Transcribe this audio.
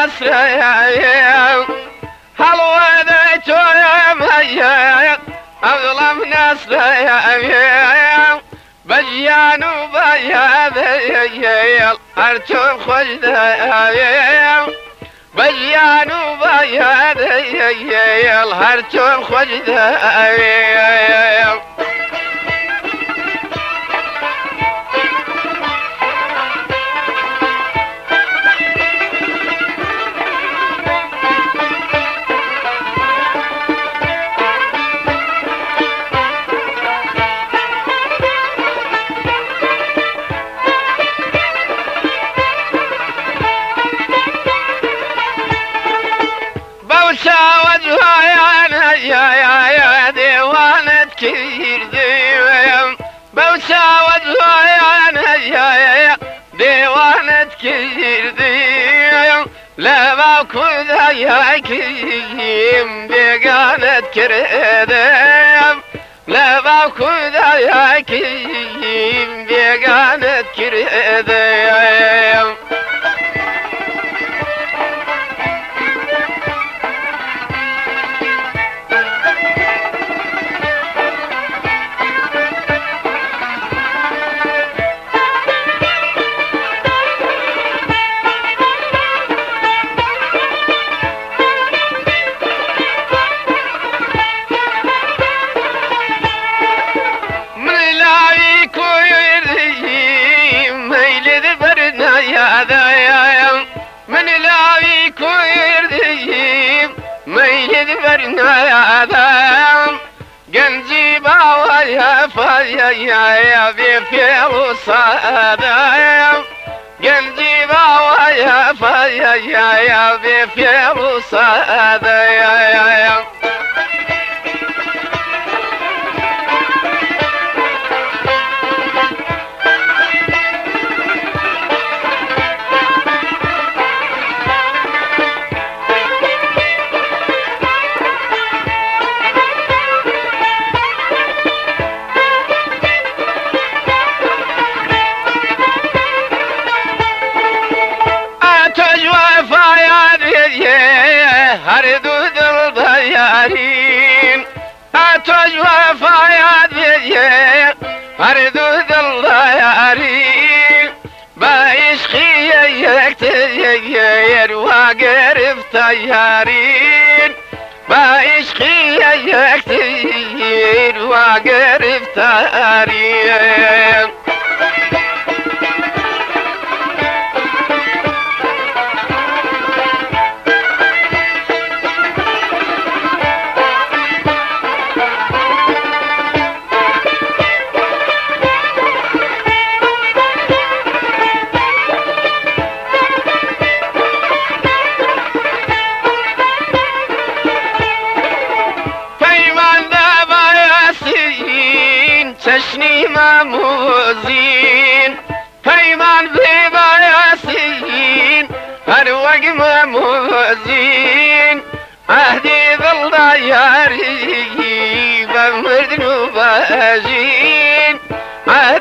نسريا حلوة تويم هيا أظلم نسريا بجيان وبيا ذيل أرتم خجدايا بجيان وبيا ذيل أرتم خجدايا يا ديوانة كثير ديوان بوسا وجهانا يا ديوانة كثير ديوان لا باكل يا كيم بيقانة كرديم لا باكل يا كيم بيقانة كرديم من لاوي كويرديم ميد برنا آدم جنجي باويا فايا يا بيفيلو صادم جنجي باويا فايا يا بيفيلو صادم هردود الضيارين أتجوى فاياد بيه هردود الضيارين بايش خيك تيير وقرب طيارين بايش خيك تيير وقرب طيارين تشني ماموزين فيمان بيبا ياسين هروق ماموزين عهدي بالضياري بمردن وباجين